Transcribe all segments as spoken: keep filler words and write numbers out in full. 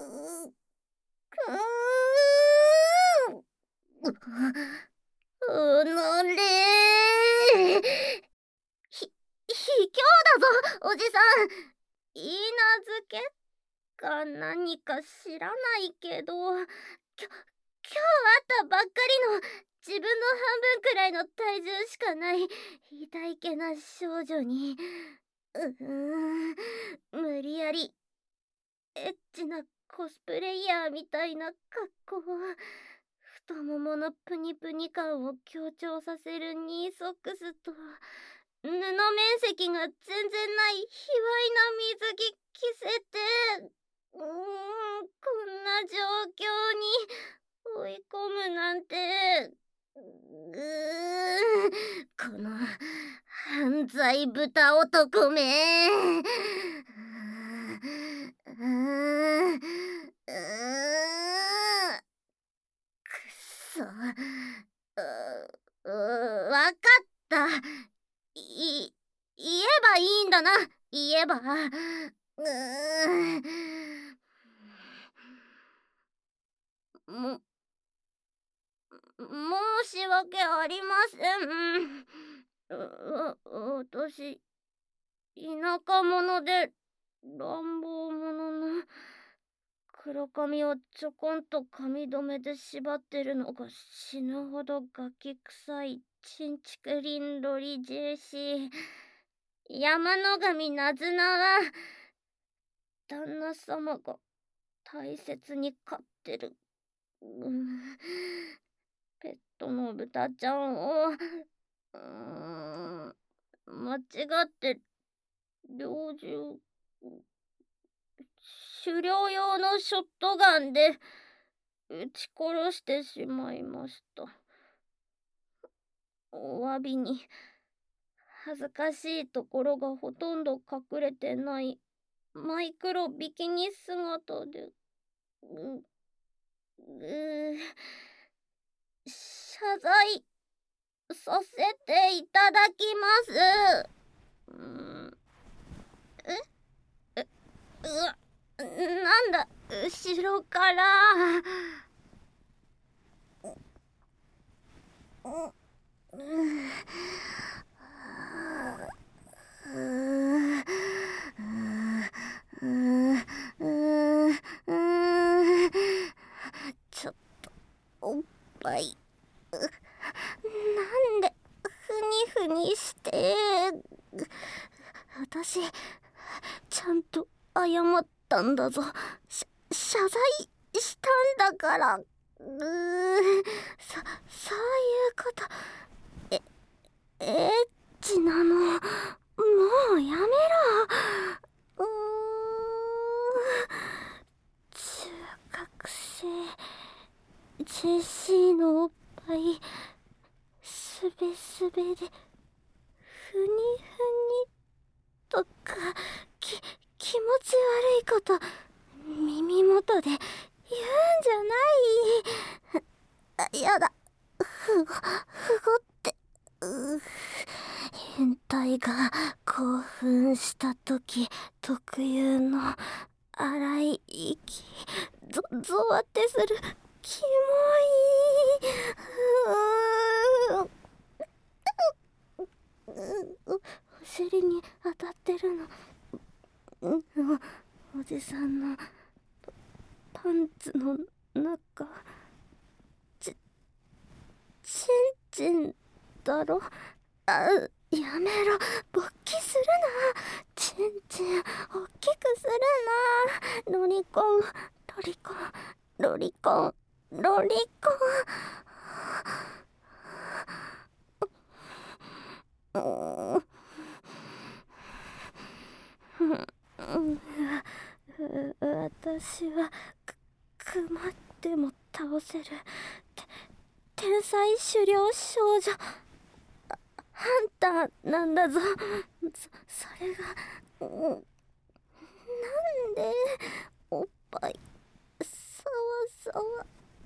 うううのれひ、ひきょうだぞ、おじさん。いいなずけか何か知らないけど、きょ、今日会ったばっかりの自分の半分くらいの体重しかないひだいけな少女に、うーん、無理やりエッチなコスプレイヤーみたいな格好、太もものプニプニ感を強調させるニーソックスと、布面積が全然ない卑猥な水着着せて、うーん、こんな状況に追い込むなんて、うーこの犯罪豚男め。うーん、うーん、くそ。う、う、わかった。い、言えばいいんだな、言えば。うーん。も、申し訳ありません。う、わ、私、田舎者で乱暴者の黒髪をちょこんと髪留めで縛ってるのが死ぬほどガキ臭いチンチクリンロリジェーシー山の神ナズナは旦那様が大切に飼ってる、うん、ペットの豚ちゃんを、うーん、間違って猟銃、狩猟用のショットガンで撃ち殺してしまいました。お詫びに、恥ずかしいところがほとんど隠れてないマイクロビキニ姿で、う、う、謝罪させていただきます。うん、ええ、うわ、なんだ、後ろから。う、う、ちょっとおっぱい、なんでふにふにして。私ちゃんと謝ったんだぞ。し謝罪したんだから。うーそそういうこと。えエッチなのもうやめろ。うー中学生ジェシーのおっぱいすべすべでふにふにとかき気持ち悪いこと耳元で言うんじゃない。あ、やだ。ふご、ふごって、う変態が興奮した時特有の荒い息、ゾゾワってする。キモい。うーう、お尻に当たってるの。うん、おじさんのパンツの中。ち、ちんちんだろ。あ、やめろ。勃起するな。ちんちんおっきくするな。ロリコン、ロリコン、ロリコン、ロリコン。う私はく熊でも倒せるて天才狩猟少女ハンターなんだぞ。そ、それが、うん、なんでおっぱいさわさわ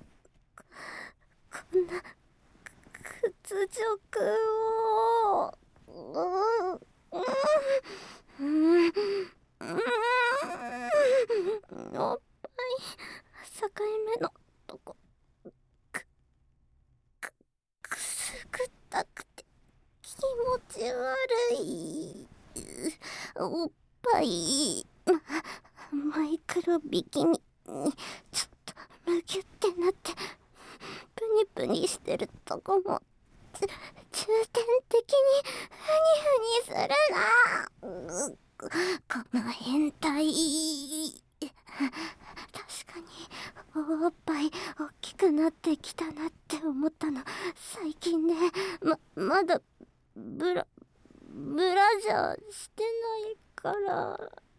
こんな屈辱を、うんうんうん、おっ境目のとこくくくすぐったくて気持ち悪い。おっぱいマイクロビキニちょっとむぎゅってなってプニプニしてるとこも重点的にふにふにするな。うこの変態。確かにおっぱい大きくなってきたなって思ったの最近ね。ままだブラブラジャーしてないから。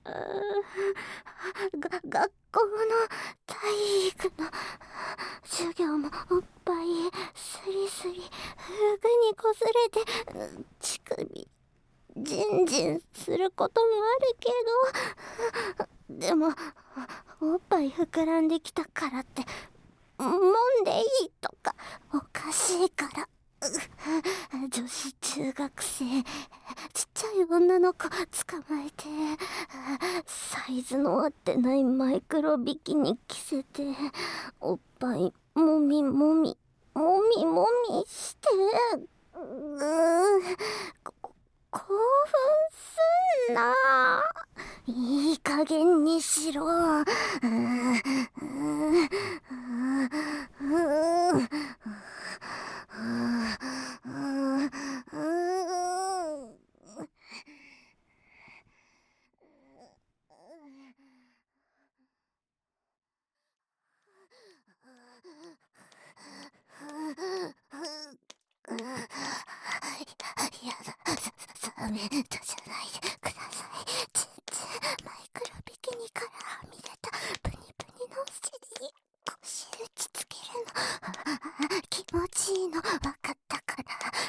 が学校の体育の授業もおっぱいスリスリフグにこすれて乳首ジンジンすることもあるけど、でもおっぱい膨らんできたからってもんでいいとかおかしいから。女子中学生ちっちゃい女の子捕まえてサイズの合ってないマイクロビキニ着せておっぱいもみもみもみもみしてうーこ興奮すんな。いい加減にしろ。うーうーうーやだ、さめたじゃないでください。ちんちんマイクロビキニからはみ出たプニプニのお尻に腰打ちつけるの気持ちいいの分かったから、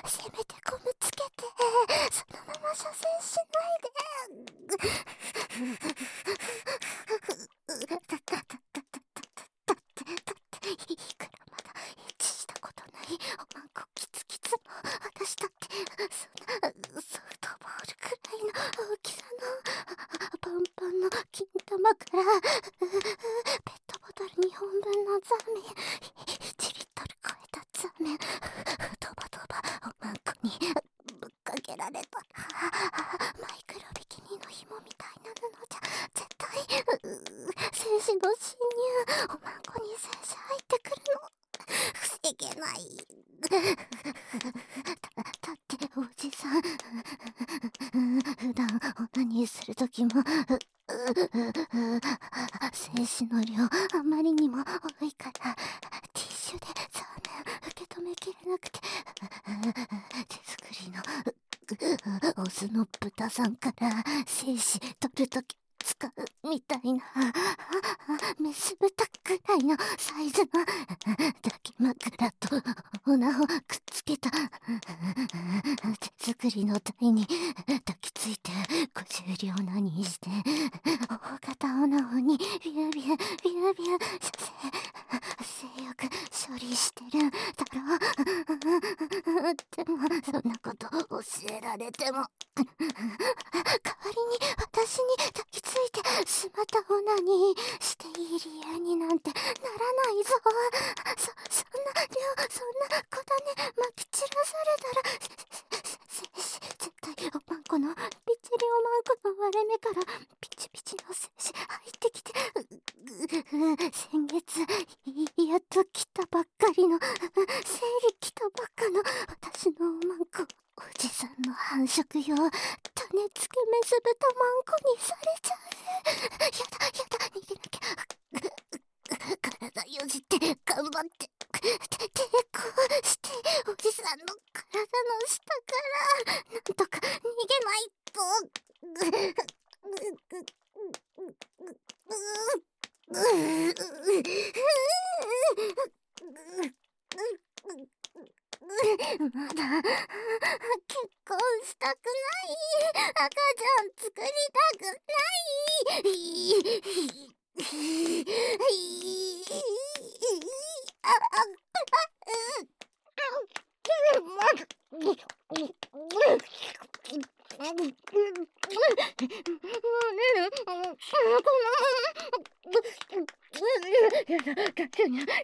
せめてゴムつけてそのまま射精しないで。だだだだだだだってだっていくらまだエッチしたことないおまんこキツキツの私だってそんなソフトボールくらいの大きさのパンパンの金玉からペットボトルにほんぶんのザーメンいちリットル超えたザーメンドバドバおまんこにぶっかけられたマイクロビキニの紐みたいな布じゃ絶対精子の侵入おまんこに精子入ってくるの防げない。だ, だっておじさん普段オナニーするときも精子の量あまりにも多いからティッシュでザーメン受け止めきれなくて手作りのオスの豚さんから精子取るとき使うみたいなメス豚くらいのサイズの抱き枕とオナをくっつけた手作りの台に抱きついてごじゅう両何して大型オナオにビュービュービュービュー射精性欲処理してるんだろ。でもそんなこと教えられても代わりに私に抱きついてしまったオナにしていい理由になんてならないぞ。そ、そんな量そんな小種まき散らされたら精子絶対おまんこのびっちりおまんこの割れ目からピチピチの精子入ってきて先月やっと来たばっかりの生理来たばっかの私のおまんこおじさんの繁殖用種付けメス豚まんこにされちゃう。やだやだ逃げなきゃ体よじって頑張って抵抗しておじさんの体の下からなんとか逃げないと。まだ結婚したくない赤ちゃん作りたくないああやだ、出すにゃ、出すにゃ、出すにゃ、出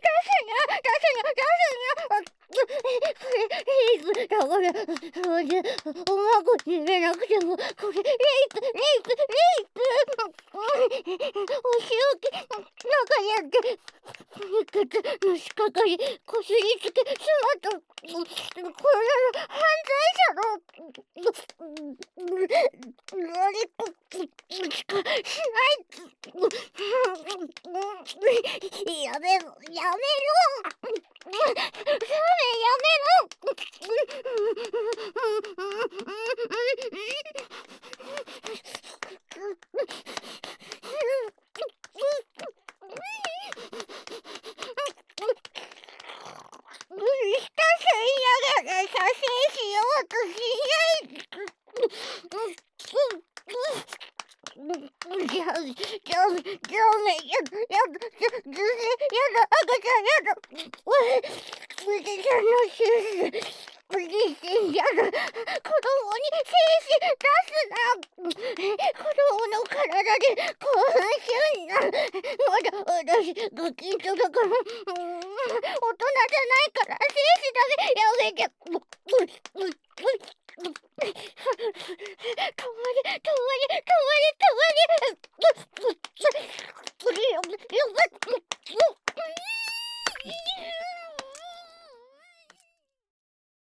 すにゃ、あ、プリーズ、だから、それで、うまく言えなくても、これ、レイプ、レイプ、レイプ、お仕置き、中やって、血のしかかり、こすりつけ、スマと、これは犯罪者の、何かしかしないやめろ、やめろサメやめろ無理したせいやがら射精しようとしないじゃあ、じゃあ、じゃあ、やだ、やだ、やだ、じゃ、ずせ、やだ、赤ちゃん、やだ、おい、おじさんの手術、おじいちゃん、やだ、子供に精子出すな、子供の体で興奮しゅんな、まだ、私、ガキンチョだから、うん、大人じゃないから、精子だけ、やめて、う、う、う、う、止まれ、止まれ、止まれ、止まれ、止まれ、